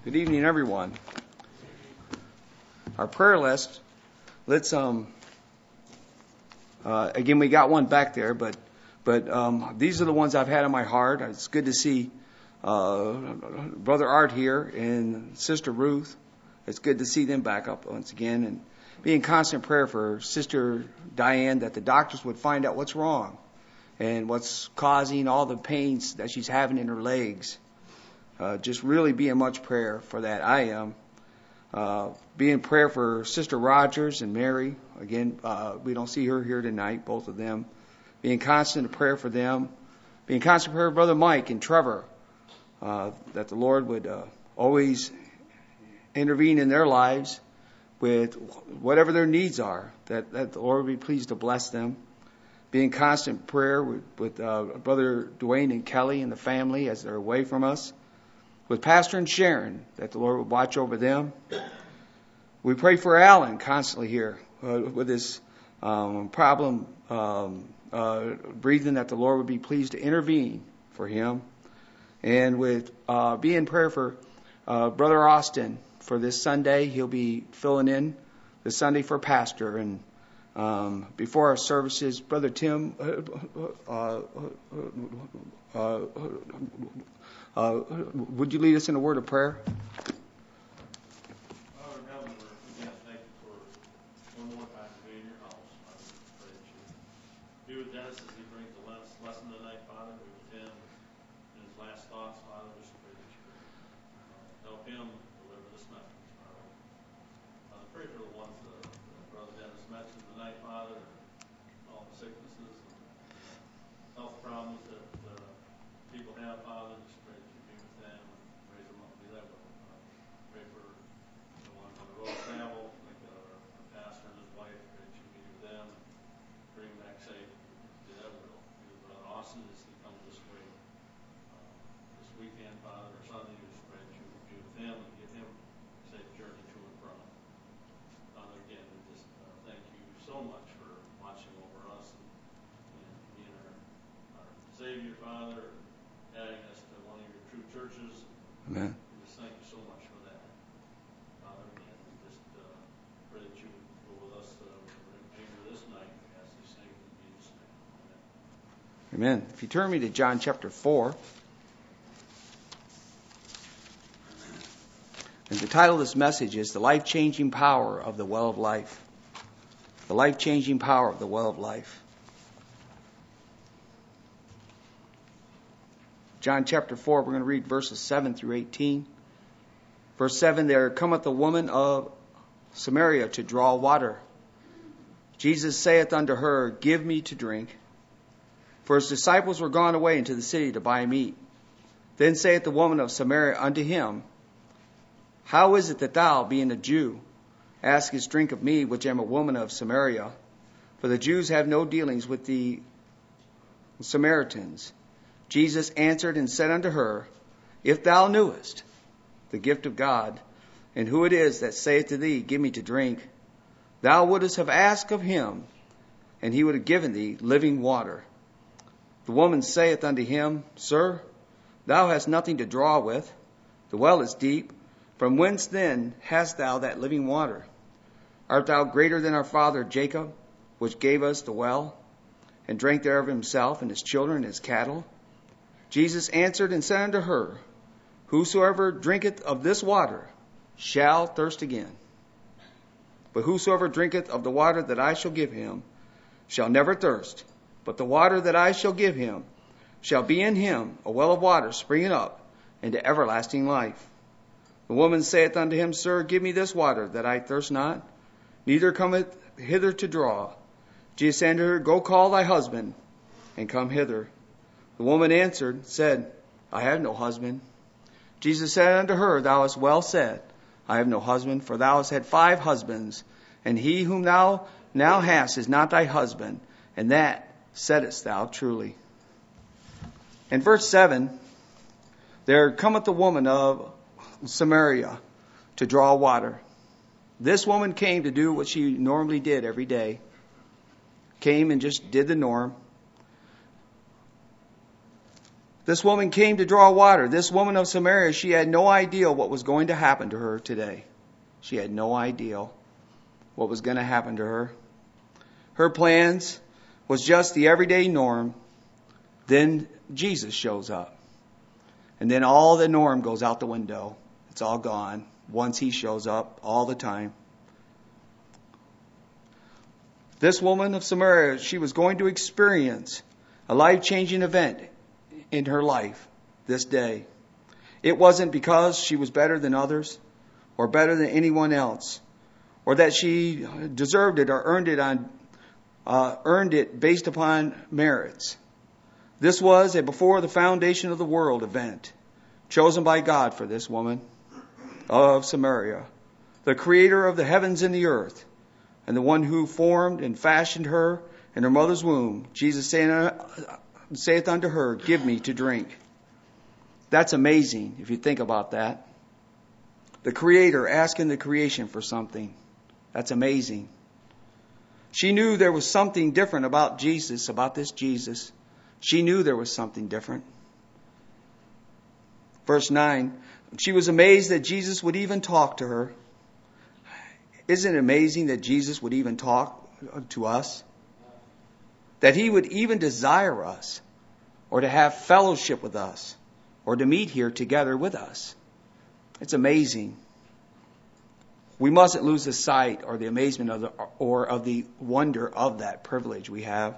Good evening, everyone. Our prayer list. Let's again, we got one back there, but these are the ones I've had in my heart. It's good to see Brother Art here and Sister Ruth. It's good to see them back up once again, and be in constant prayer for Sister Diane, that the doctors would find out what's wrong and what's causing all the pains that she's having in her legs. Just really be in much prayer for that. I am. Be in prayer for Sister Rogers and Mary. Again, we don't see her here tonight, both of them. Be in constant prayer for them. Be in constant prayer for Brother Mike and Trevor, that the Lord would always intervene in their lives with whatever their needs are, that the Lord would be pleased to bless them. Be in constant prayer with Brother Dwayne and Kelly and the family as they're away from us. With Pastor and Sharon, that the Lord would watch over them. We pray for Alan constantly here with his problem breathing, that the Lord would be pleased to intervene for him. And with be in prayer for Brother Austin for this Sunday. He'll be filling in this Sunday for Pastor. And before our services, Brother Tim, would you lead us in a word of prayer? Father in heaven, again, thank you for one more time to be in your house. Father, we pray that you be with Dennis as he brings the lesson tonight, Father. Be with him in his last thoughts, Father. Just pray that you help him deliver this message, Father. Father, pray for the ones that Brother Dennis mentioned tonight, Father, all the sicknesses and health problems that people have, Father. Just pray that you be with them and raise them up to be that way. Pray for the ones on the road travel, like our pastor and his wife. Pray that you be with them and bring them back safe. Do that will. Be with Brother Austin as he comes this way this weekend, Father, or Sunday. Just pray that you be with him and give him a safe journey to and from. Father, again, we just thank you so much for watching over us and being our Savior, Father, adding us to one of your true churches. Amen. We just thank you so much for that. Father, again, we just pray that you go with us for the remainder of this night. We ask these things in Jesus' name. Amen. Amen. If you turn me to John chapter 4. And the title of this message is The Life-Changing Power of the Well of Life. The life-changing power of the well of life. John chapter 4, we're going to read verses 7 through 18. Verse 7, there cometh a woman of Samaria to draw water. Jesus saith unto her, Give me to drink. For his disciples were gone away into the city to buy meat. Then saith the woman of Samaria unto him, How is it that thou, being a Jew, askest drink of me, which am a woman of Samaria? For the Jews have no dealings with the Samaritans. Jesus answered and said unto her, If thou knewest the gift of God, and who it is that saith to thee, Give me to drink, thou wouldest have asked of him, and he would have given thee living water. The woman saith unto him, Sir, thou hast nothing to draw with. The well is deep. From whence then hast thou that living water? Art thou greater than our father Jacob, which gave us the well, and drank thereof himself, and his children, and his cattle? Jesus answered and said unto her, Whosoever drinketh of this water shall thirst again. But whosoever drinketh of the water that I shall give him shall never thirst. But the water that I shall give him shall be in him a well of water springing up into everlasting life. The woman saith unto him, Sir, give me this water, that I thirst not, neither cometh hither to draw. Jesus said unto her, Go call thy husband, and come hither. The woman answered, said, I have no husband. Jesus said unto her, Thou hast well said, I have no husband, for thou hast had 5 husbands, and he whom thou now hast is not thy husband, and that saidst thou truly. In verse 7, there cometh a woman of Samaria to draw water. This woman came to do what she normally did every day. Came and just did the norm. This woman came to draw water. This woman of Samaria, she had no idea what was going to happen to her today. She had no idea what was going to happen to her. Her plans was just the everyday norm. Then Jesus shows up. And then all the norm goes out the window. It's all gone once he shows up all the time. This woman of Samaria, she was going to experience a life-changing event in her life this day. It wasn't because she was better than others or better than anyone else, or that she deserved it or earned it based upon merits. This was a before the foundation of the world event chosen by God for this woman of Samaria, the creator of the heavens and the earth, and the one who formed and fashioned her in her mother's womb. Jesus saith unto her, give me to drink. That's amazing if you think about that. The Creator asking the creation for something. That's amazing. She knew there was something different about Jesus, about this Jesus. She knew there was something different. Verse 9, she was amazed that Jesus would even talk to her. Isn't it amazing that Jesus would even talk to us? That he would even desire us, or to have fellowship with us, or to meet here together with us. It's amazing. We mustn't lose the sight or the amazement of the wonder of that privilege we have.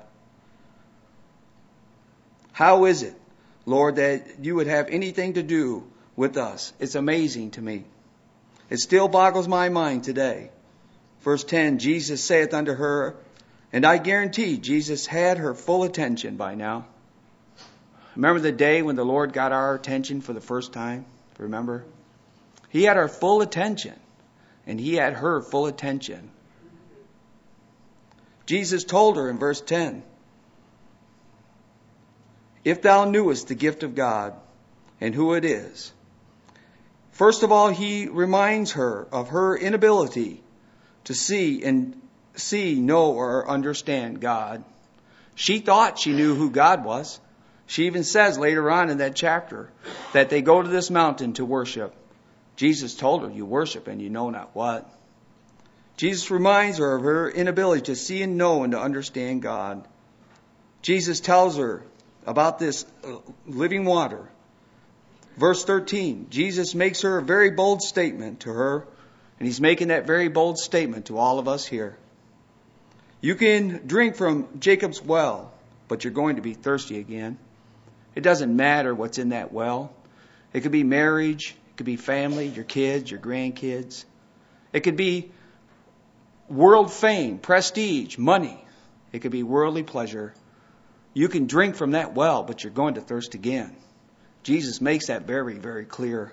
How is it, Lord, that you would have anything to do with us? It's amazing to me. It still boggles my mind today. Verse 10, Jesus saith unto her, and I guarantee Jesus had her full attention by now. Remember the day when the Lord got our attention for the first time? Remember? He had our full attention, and he had her full attention. Jesus told her in verse 10, if thou knewest the gift of God and who it is. First of all, he reminds her of her inability to see, know, or understand God. She thought she knew who God was. She even says later on in that chapter that they go to this mountain to worship. Jesus told her, you worship and you know not what. Jesus reminds her of her inability to see and know and to understand God. Jesus tells her about this living water. Verse 13, Jesus makes her a very bold statement to her, and he's making that very bold statement to all of us here. You can drink from Jacob's well, but you're going to be thirsty again. It doesn't matter what's in that well. It could be marriage, it could be family, your kids, your grandkids. It could be world fame, prestige, money. It could be worldly pleasure. You can drink from that well, but you're going to thirst again. Jesus makes that very, very clear.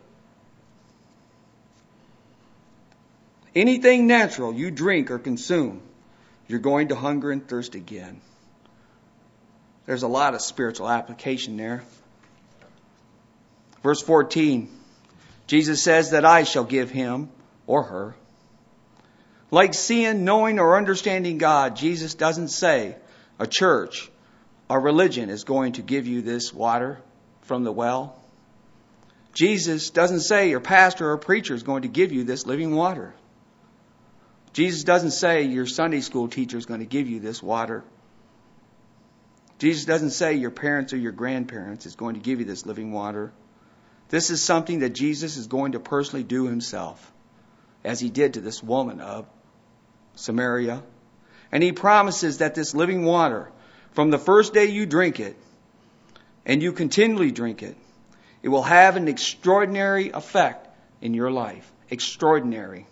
Anything natural you drink or consume, you're going to hunger and thirst again. There's a lot of spiritual application there. Verse 14, Jesus says that I shall give him or her. Like seeing, knowing, or understanding God, Jesus doesn't say a church, a religion is going to give you this water from the well. Jesus doesn't say your pastor or preacher is going to give you this living water. Jesus doesn't say your Sunday school teacher is going to give you this water. Jesus doesn't say your parents or your grandparents is going to give you this living water. This is something that Jesus is going to personally do himself, as he did to this woman of Samaria. And he promises that this living water, from the first day you drink it, and you continually drink it, it will have an extraordinary effect in your life. Extraordinary.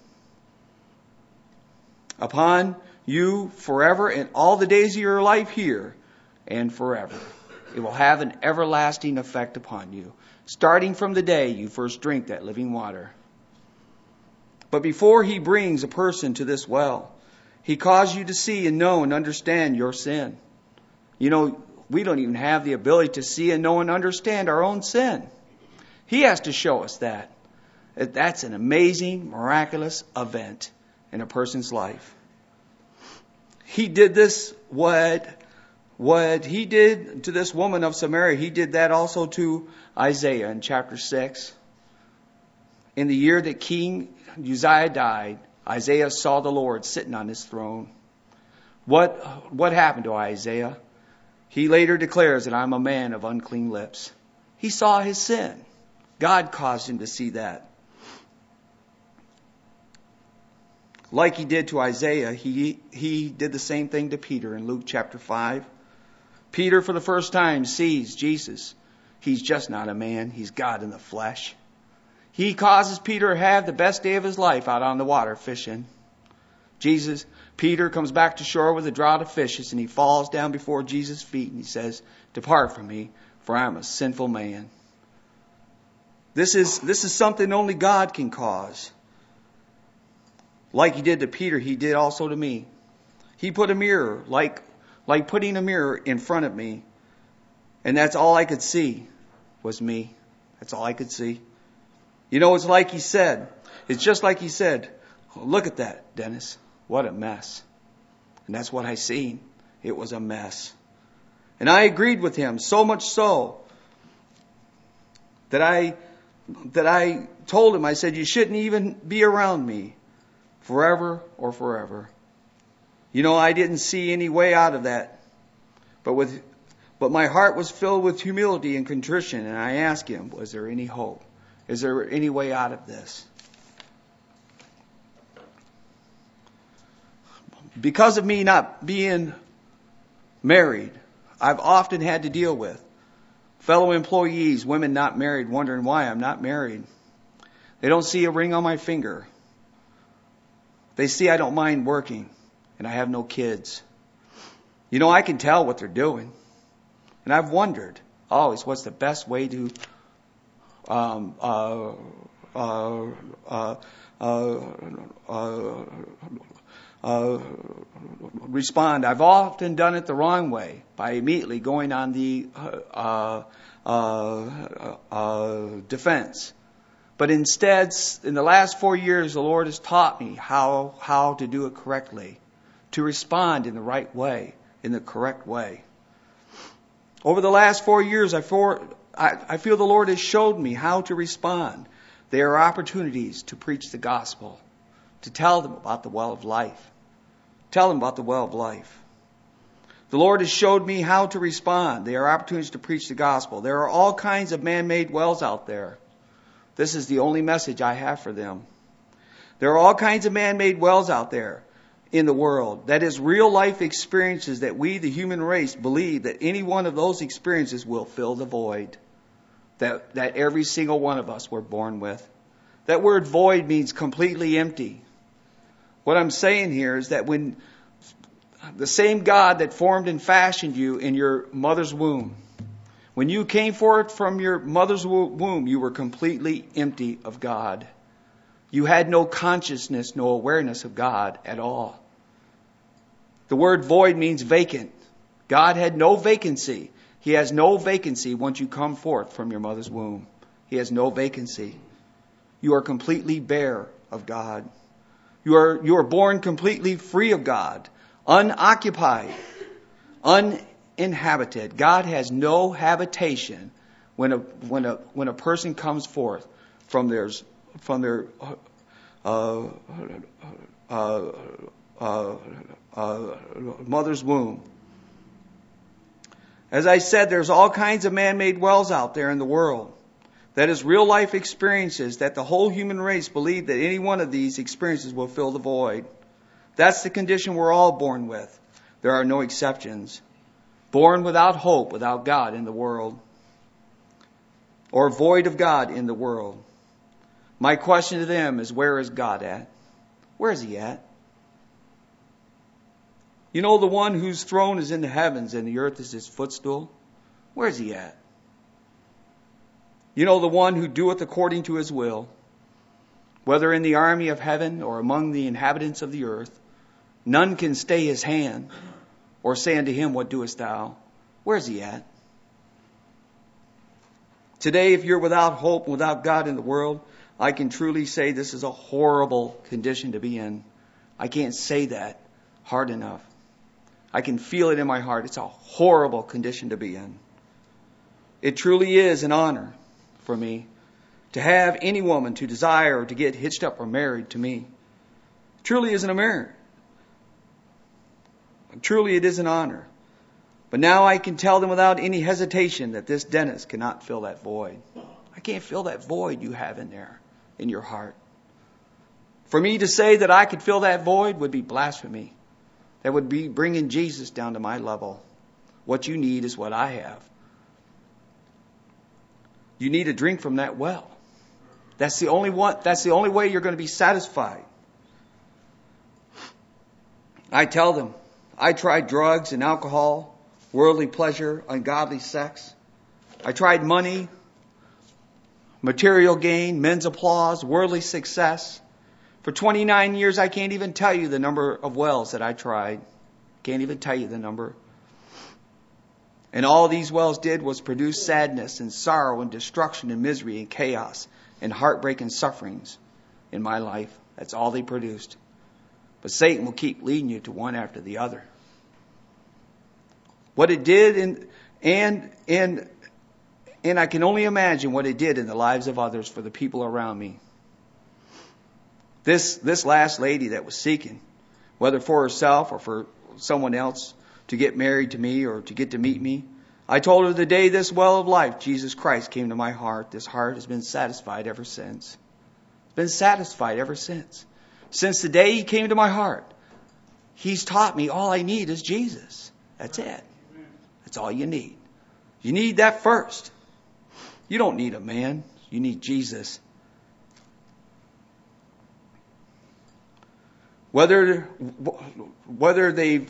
Upon you forever and all the days of your life here and forever. It will have an everlasting effect upon you, starting from the day you first drink that living water. But before he brings a person to this well, he caused you to see and know and understand your sin. You know, we don't even have the ability to see and know and understand our own sin. He has to show us that. That's an amazing, miraculous event in a person's life. He did this what What he did to this woman of Samaria, he did that also to Isaiah in chapter 6. In the year that King Uzziah died, Isaiah saw the Lord sitting on his throne. What happened to Isaiah? He later declares that I'm a man of unclean lips. He saw his sin. God caused him to see that. Like he did to Isaiah, he did the same thing to Peter in Luke chapter 5. Peter, for the first time, sees Jesus. He's just not a man. He's God in the flesh. He causes Peter to have the best day of his life out on the water fishing. Peter comes back to shore with a draught of fishes, and he falls down before Jesus' feet, and he says, "Depart from me, for I am a sinful man." This is something only God can cause. Like he did to Peter, he did also to me. He put a mirror, like putting a mirror in front of me, and that's all I could see was me. That's all I could see. You know, it's like he said. It's just like he said, "Look at that, Dennis. What a mess." And that's what I seen. It was a mess. And I agreed with him, so much so that I told him, I said, "You shouldn't even be around me forever or forever." You know, I didn't see any way out of that. But my heart was filled with humility and contrition, and I asked him, was there any hope? Is there any way out of this? Because of me not being married, I've often had to deal with fellow employees, women not married, wondering why I'm not married. They don't see a ring on my finger. They see I don't mind working, and I have no kids. You know, I can tell what they're doing. And I've wondered always, what's the best way to respond. I've often done it the wrong way, by immediately going on the defense. But instead, in the last 4 years, the Lord has taught me how to do it correctly, to respond in the right way, in the correct way. Over the last 4 years, I feel the Lord has showed me how to respond. There are opportunities to preach the gospel, to tell them about the well of life. Tell them about the well of life. The Lord has showed me how to respond. There are opportunities to preach the gospel. There are all kinds of man-made wells out there. This is the only message I have for them. There are all kinds of man-made wells out there in the world. That is real life experiences that we, the human race, believe that any one of those experiences will fill the void that every single one of us were born with. That word void means completely empty. What I'm saying here is that when the same God that formed and fashioned you in your mother's womb, when you came forth from your mother's womb, you were completely empty of God. You had no consciousness, no awareness of God at all. The word void means vacant. God had no vacancy. He has no vacancy once you come forth from your mother's womb. He has no vacancy. You are completely bare of God. You are born completely free of God, unoccupied, uninhabited. God has no habitation when a person comes forth from their mother's womb. As I said, there's all kinds of man-made wells out there in the world. That is real life experiences that the whole human race believe that any one of these experiences will fill the void. That's the condition we're all born with. There are no exceptions. Born without hope, without God in the world. Or void of God in the world. My question to them is, where is God at? Where is He at? You know, the one whose throne is in the heavens and the earth is His footstool? Where is He at? You know, the one who doeth according to His will, whether in the army of heaven or among the inhabitants of the earth, none can stay His hand or say unto Him, what doest thou? Where is He at? Today, if you're without hope, without God in the world, I can truly say this is a horrible condition to be in. I can't say that hard enough. I can feel it in my heart. It's a horrible condition to be in. It truly is an honor for me to have any woman to desire or to get hitched up or married to me. Truly is an honor. Truly it is an honor. But now I can tell them without any hesitation that this Dennis cannot fill that void. I can't fill that void you have in there, in your heart. For me to say that I could fill that void would be blasphemy. That would be bringing Jesus down to my level. What you need is what I have. You need a drink from that well. That's the only way you're going to be satisfied. I tell them, I tried drugs and alcohol, worldly pleasure, ungodly sex. I tried money, material gain, men's applause, worldly success. For 29 years, I can't even tell you the number of wells that I tried. Can't even tell you the number. And all these wells did was produce sadness and sorrow and destruction and misery and chaos and heartbreak and sufferings in my life. That's all they produced. But Satan will keep leading you to one after the other. What it did, and I can only imagine what it did in the lives of others for the people around me. This last lady that was seeking, whether for herself or for someone else, to get married to me or to get to meet me, I told her the day this well of life, Jesus Christ, came to my heart, this heart has been satisfied ever since. It's been satisfied ever since. Since the day He came to my heart, He's taught me all I need is Jesus. That's it. That's all you need. You need that first. You don't need a man. You need Jesus. Whether they've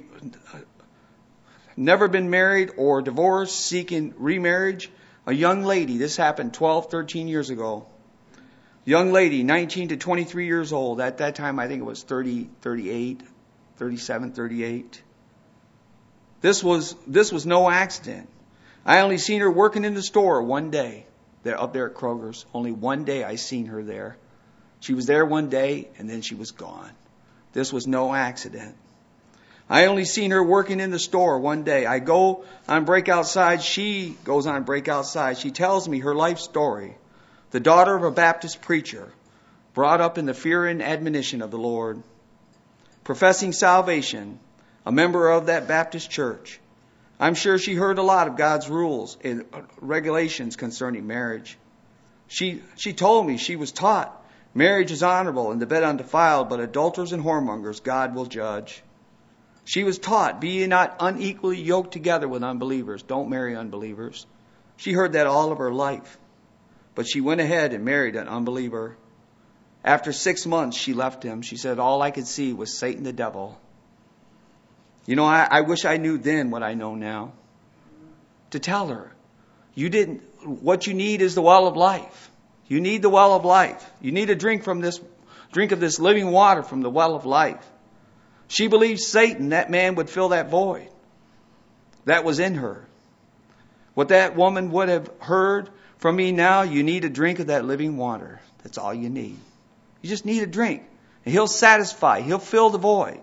never been married or divorced, seeking remarriage, a young lady, this happened 12, 13 years ago. Young lady, 19 to 23 years old. At that time, I think it was 30, 38, 37, 38. This was no accident. I only seen her working in the store one day. They're up there at Kroger's. Only one day I seen her there. She was there one day and then she was gone. This was no accident. I only seen her working in the store one day. I go on break outside. She goes on break outside. She tells me her life story. The daughter of a Baptist preacher, brought up in the fear and admonition of the Lord, professing salvation, a member of that Baptist church. I'm sure she heard a lot of God's rules and regulations concerning marriage. She told me she was taught marriage is honorable and the bed undefiled, but adulterers and whoremongers God will judge. She was taught, be ye not unequally yoked together with unbelievers. Don't marry unbelievers. She heard that all of her life. But she went ahead and married an unbeliever. After 6 months, she left him. She said, all I could see was Satan the devil. You know, I wish I knew then what I know now. To tell her, what you need is the well of life. You need the well of life. You need a drink of this living water from the well of life. She believed Satan, that man, would fill that void. That was in her. What that woman would have heard from me now, you need a drink of that living water. That's all you need. You just need a drink. And He'll satisfy. He'll fill the void.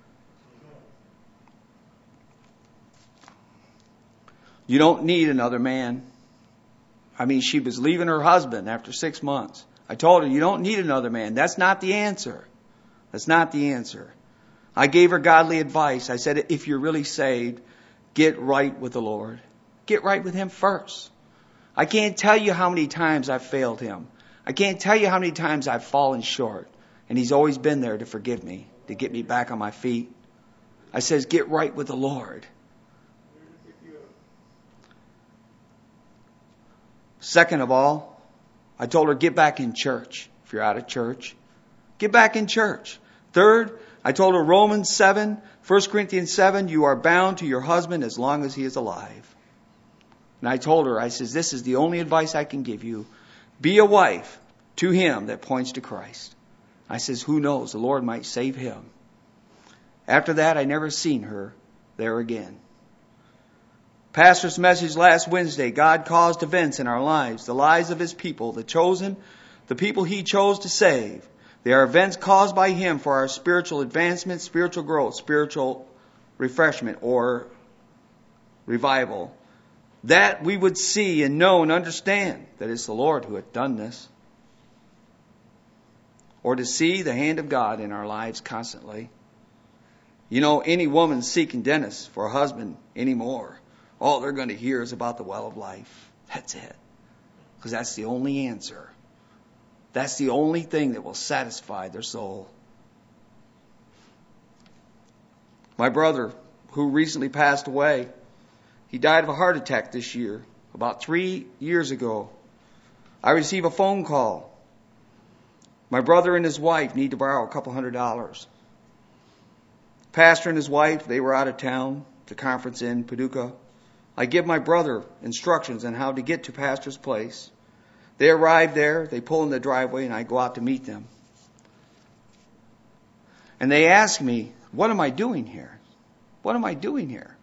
You don't need another man. I mean, she was leaving her husband after 6 months. I told her, you don't need another man. That's not the answer. That's not the answer. I gave her godly advice. I said, if you're really saved, get right with the Lord. Get right with Him first. I can't tell you how many times I've failed Him. I can't tell you how many times I've fallen short. And He's always been there to forgive me, to get me back on my feet. I says, get right with the Lord. Second of all, I told her, get back in church. If you're out of church, get back in church. Third, I told her Romans 7, 1 Corinthians 7, you are bound to your husband as long as he is alive. And I told her, I says, this is the only advice I can give you. Be a wife to him that points to Christ. I says, who knows? The Lord might save him. After that, I never seen her there again. Pastor's message last Wednesday, God caused events in our lives, the lives of His people, the chosen, the people He chose to save. They are events caused by Him for our spiritual advancement, spiritual growth, spiritual refreshment or revival, that we would see and know and understand that it's the Lord who hath done this. Or to see the hand of God in our lives constantly. You know, any woman seeking Dennis for a husband anymore, all they're going to hear is about the well of life. That's it. Because that's the only answer. That's the only thing that will satisfy their soul. My brother, who recently passed away, he died of a heart attack this year, about 3 years ago. I received a phone call. My brother and his wife need to borrow a couple $100. Pastor and his wife, they were out of town, the conference in Paducah. I give my brother instructions on how to get to Pastor's place. They arrive there, they pull in the driveway, and I go out to meet them. And they ask me, what am I doing here? What am I doing here?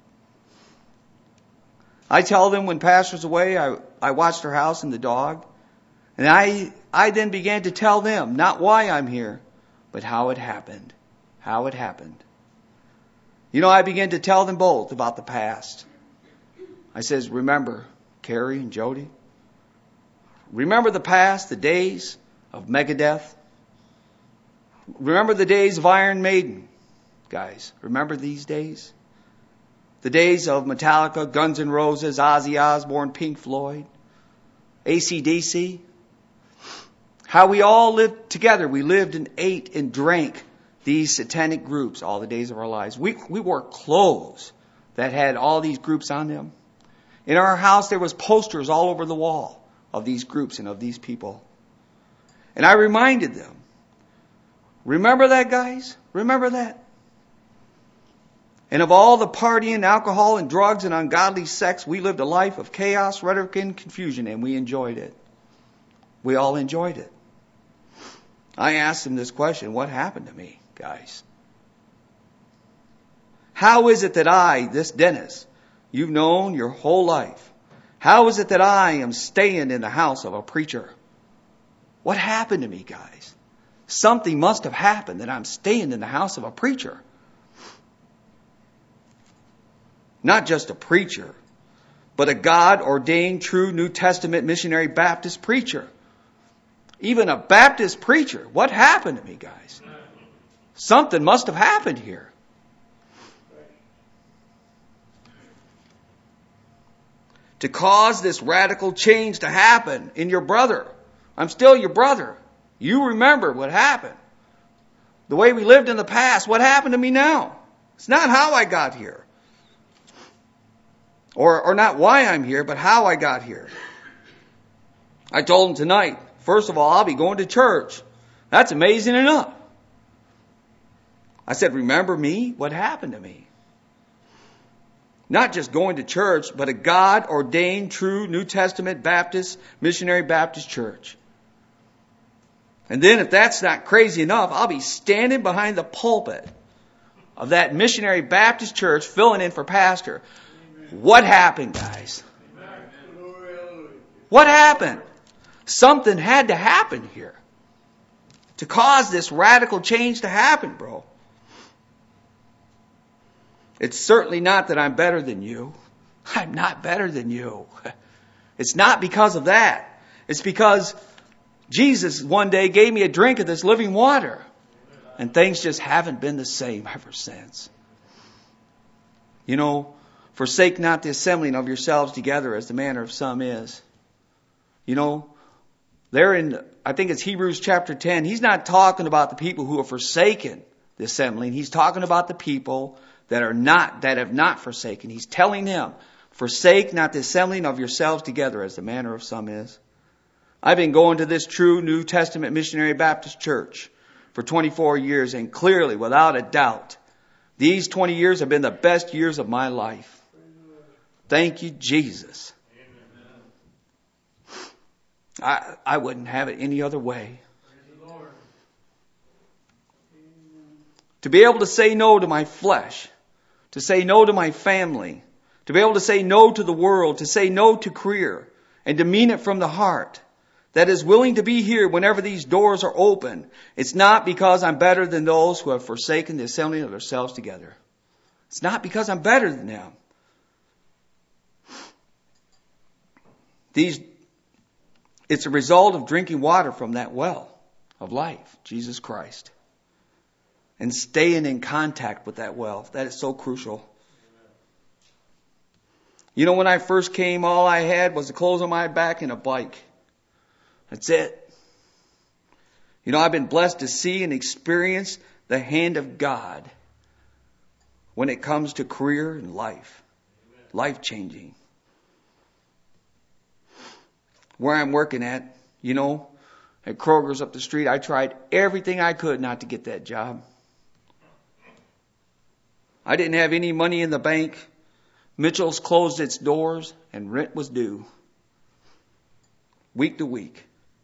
I tell them when Pastor's away, I watch their house and the dog. And I then began to tell them, not why I'm here, but how it happened. How it happened. You know, I began to tell them both about the past. I says, remember Carrie and Jody? Remember the past, the days of Megadeth? Remember the days of Iron Maiden? Guys, remember these days? The days of Metallica, Guns N' Roses, Ozzy Osbourne, Pink Floyd, AC/DC? How we all lived together. We lived and ate and drank these satanic groups all the days of our lives. We wore clothes that had all these groups on them. In our house, there was posters all over the wall of these groups and of these people. And I reminded them, remember that, guys? Remember that? And of all the partying, alcohol, and drugs and ungodly sex, we lived a life of chaos, rhetoric, and confusion, and we enjoyed it. We all enjoyed it. I asked them this question, what happened to me, guys? How is it that I, this Dennis, you've known your whole life, how is it that I am staying in the house of a preacher? What happened to me, guys? Something must have happened that I'm staying in the house of a preacher. Not just a preacher, but a God-ordained, true New Testament missionary Baptist preacher. Even a Baptist preacher. What happened to me, guys? Something must have happened here. To cause this radical change to happen in your brother. I'm still your brother. You remember what happened. The way we lived in the past. What happened to me now? It's not how I got here. Or not why I'm here, but how I got here. I told him tonight, first of all, I'll be going to church. That's amazing enough. I said, remember me? What happened to me? Not just going to church, but a God-ordained, true New Testament Baptist, missionary Baptist church. And then if that's not crazy enough, I'll be standing behind the pulpit of that missionary Baptist church filling in for pastor. What happened, guys? What happened? Something had to happen here to cause this radical change to happen, bro. It's certainly not that I'm better than you. I'm not better than you. It's not because of that. It's because Jesus one day gave me a drink of this living water. And things just haven't been the same ever since. You know, forsake not the assembling of yourselves together as the manner of some is. You know, there in, I think it's Hebrews chapter 10, he's not talking about the people who have forsaken the assembling. He's talking about the people that have not forsaken. He's telling them, forsake not the assembling of yourselves together as the manner of some is. I've been going to this true New Testament missionary Baptist church for 24 years, and clearly, without a doubt, these 20 years have been the best years of my life. Thank you, Jesus. I wouldn't have it any other way. To be able to say no to my flesh, to say no to my family, to be able to say no to the world, to say no to career, and to mean it from the heart, that is willing to be here whenever these doors are open. It's not because I'm better than those who have forsaken the assembling of themselves together. It's not because I'm better than them. It's a result of drinking water from that well of life, Jesus Christ. And staying in contact with that well. That is so crucial. You know, when I first came, all I had was the clothes on my back and a bike. That's it. You know, I've been blessed to see and experience the hand of God when it comes to career and life. Life-changing. Where I'm working at, you know, at Kroger's up the street, I tried everything I could not to get that job. I didn't have any money in the bank. Mitchell's closed its doors and rent was due. Week to week.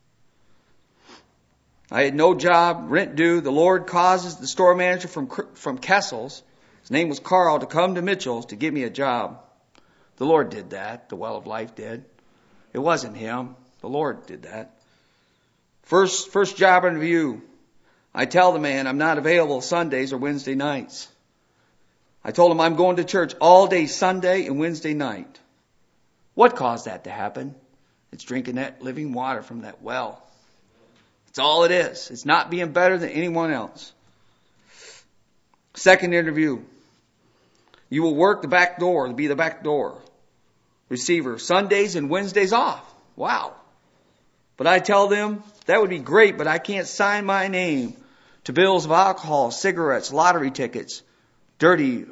I had no job, rent due. The Lord causes the store manager from Kessel's, his name was Carl, to come to Mitchell's to give me a job. The Lord did that. The Well of Life did. It wasn't him. The Lord did that. First job interview. I tell the man I'm not available Sundays or Wednesday nights. I told him I'm going to church all day Sunday and Wednesday night. What caused that to happen? It's drinking that living water from that well. That's all it is. It's not being better than anyone else. Second interview. You will work the back door, be the back door receiver. Sundays and Wednesdays off. Wow. But I tell them that would be great, but I can't sign my name to bills of alcohol, cigarettes, lottery tickets, dirty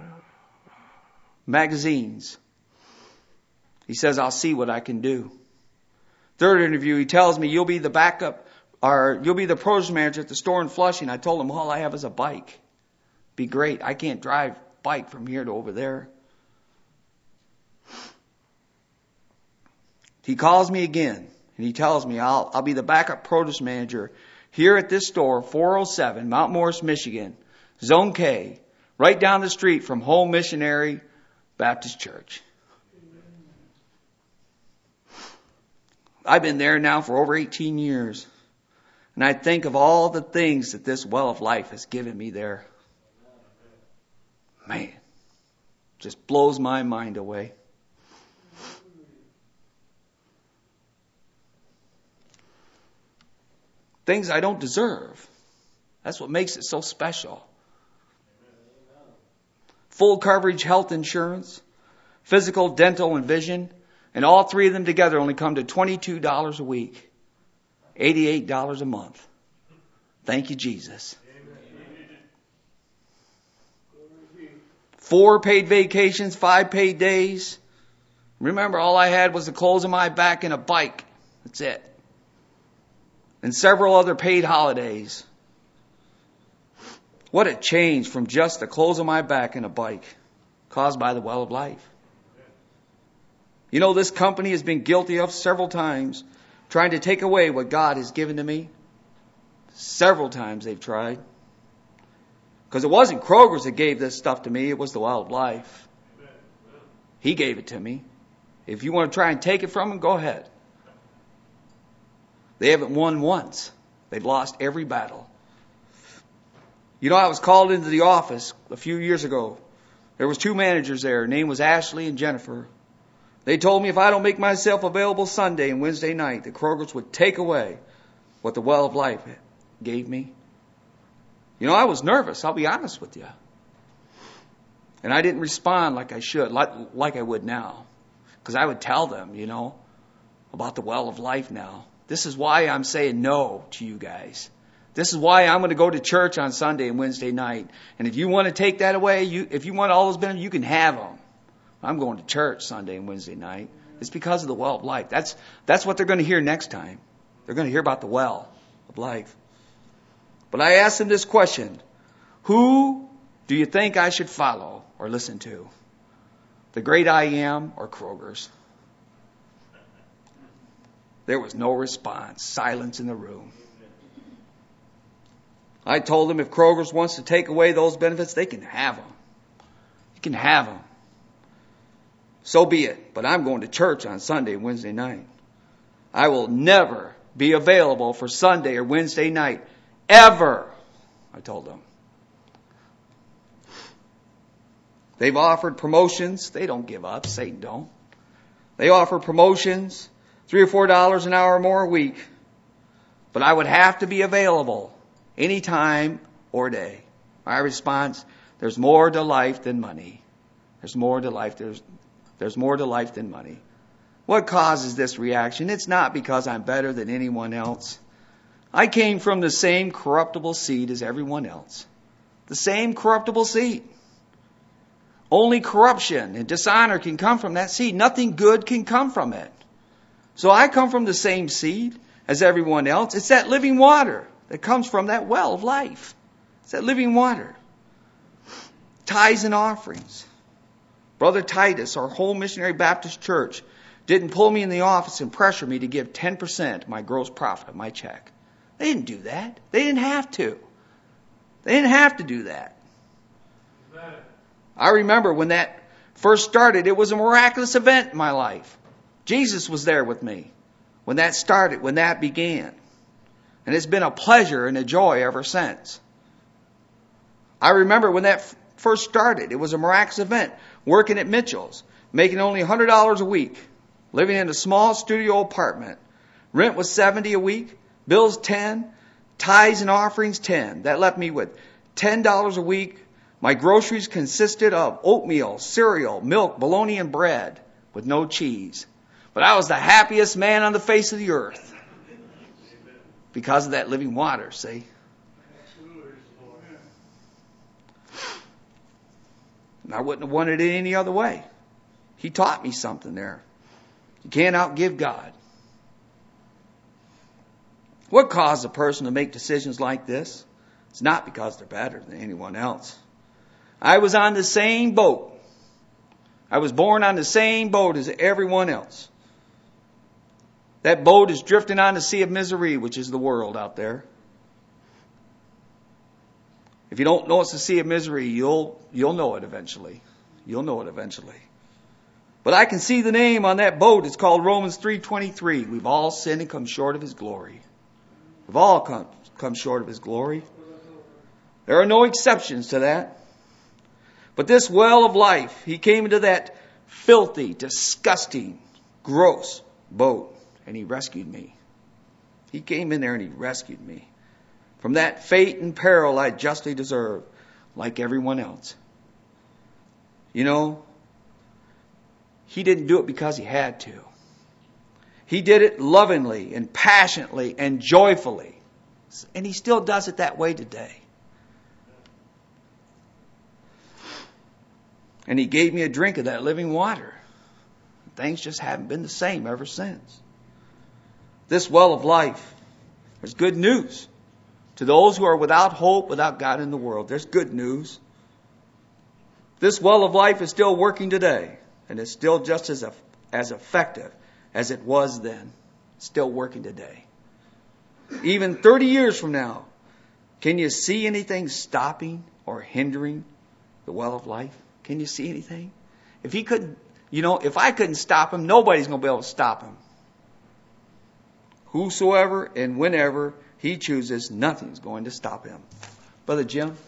magazines. He says, I'll see what I can do. Third interview, he tells me, you'll be the backup, or you'll be the produce manager at the store in Flushing. I told him all I have is a bike. Be great. I can't drive bike from here to over there. He calls me again and he tells me I'll be the backup produce manager here at this store, 407 Mount Morris, Michigan, Zone K, right down the street from Home Missionary Baptist Church. I've been there now for over 18 years. And I think of all the things that this Well of Life has given me there. Man, just blows my mind away. Things I don't deserve. That's what makes it so special. Full coverage health insurance, physical, dental, and vision, and all three of them together only come to $22 a week, $88 a month. Thank you, Jesus. 4 paid vacations, 5 paid days. Remember, all I had was the clothes on my back and a bike. That's it. And several other paid holidays. What a change from just the clothes on my back and a bike caused by the Well of Life. You know, this company has been guilty of several times trying to take away what God has given to me. Several times they've tried. Because it wasn't Kroger's that gave this stuff to me. It was the Well of Life. He gave it to me. If you want to try and take it from him, go ahead. They haven't won once. They've lost every battle. You know, I was called into the office a few years ago. There was 2 managers there. Her name was Ashley and Jennifer. They told me if I don't make myself available Sunday and Wednesday night, the Kroger's would take away what the Well of Life gave me. You know, I was nervous. I'll be honest with you. And I didn't respond like I should, like I would now. Because I would tell them, you know, about the Well of Life now. This is why I'm saying no to you guys. This is why I'm going to go to church on Sunday and Wednesday night. And if you want to take that away, if you want all those benefits, you can have them. I'm going to church Sunday and Wednesday night. It's because of the Well of Life. That's what they're going to hear next time. They're going to hear about the Well of Life. But I asked them this question. Who do you think I should follow or listen to? The Great I Am or Kroger's? There was no response. Silence in the room. I told them if Kroger's wants to take away those benefits, they can have them. You can have them. So be it. But I'm going to church on Sunday and Wednesday night. I will never be available for Sunday or Wednesday night. Ever. I told them. They've offered promotions. They don't give up. Satan don't. They offer promotions, $3 or $4 an hour more a week. But I would have to be available any time or day. My response, there's more to life than money. There's more to life. There's more to life than money. What causes this reaction? It's not because I'm better than anyone else. I came from the same corruptible seed as everyone else. The same corruptible seed. Only corruption and dishonor can come from that seed. Nothing good can come from it. So I come from the same seed as everyone else. It's that living water that comes from that well of life. It's that living water. Tithes and offerings. Brother Titus, our whole Missionary Baptist Church, didn't pull me in the office and pressure me to give 10% of my gross profit of my check. They didn't do that. They didn't have to. They didn't have to do that. I remember when that first started, it was a miraculous event in my life. Jesus was there with me when that started, when that began. And it's been a pleasure and a joy ever since. I remember when that first started, it was a miraculous event. Working at Mitchell's, making only $100 a week, living in a small studio apartment. Rent was $70 a week, bills $10, tithes and offerings $10. That left me with $10 a week. My groceries consisted of oatmeal, cereal, milk, bologna, and bread with no cheese. But I was the happiest man on the face of the earth because of that living water, see? And I wouldn't have wanted it any other way. He taught me something there. You can't outgive God. What caused a person to make decisions like this? It's not because they're better than anyone else. I was on the same boat. I was born on the same boat as everyone else. That boat is drifting on the sea of misery, which is the world out there. If you don't know it's the sea of misery, you'll know it eventually. You'll know it eventually. But I can see the name on that boat. It's called Romans 3:23. We've all sinned and come short of His glory. We've all come short of His glory. There are no exceptions to that. But this well of life, He came into that filthy, disgusting, gross boat, and He rescued me. He came in there and He rescued me from that fate and peril I justly deserve, like everyone else. You know, He didn't do it because He had to. He did it lovingly and passionately and joyfully. And He still does it that way today. And He gave me a drink of that living water. Things just haven't been the same ever since. This well of life, there's good news. To those who are without hope, without God in the world, there's good news. This well of life is still working today. And it's still just as effective as it was then. It's still working today. Even 30 years from now, can you see anything stopping or hindering the well of life? Can you see anything? If He couldn't, if I couldn't stop Him, nobody's going to be able to stop Him. Whosoever and whenever He chooses, nothing's going to stop Him. Brother Jim?